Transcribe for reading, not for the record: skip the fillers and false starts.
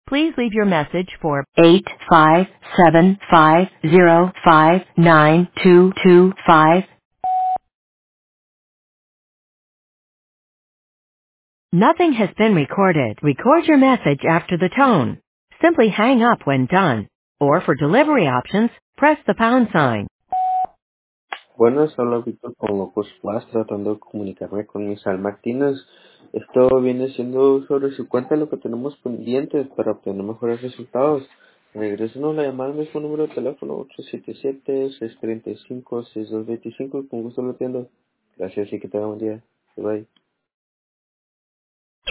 Please leave your message for 85750592225. Nothing has been recorded. Record your message after the tone. Simply hang up when done. Or for delivery options, press the pound sign. Buenas, habla Víctor con Locos Plus, tratando de comunicarme con Misael Martínez. Esto viene siendo sobre su cuenta lo que tenemos pendiente para obtener mejores resultados. Regrésenos la llamada en su número de teléfono 877-635-6225 y con gusto lo atiendo. Gracias y que tenga un día. Bye.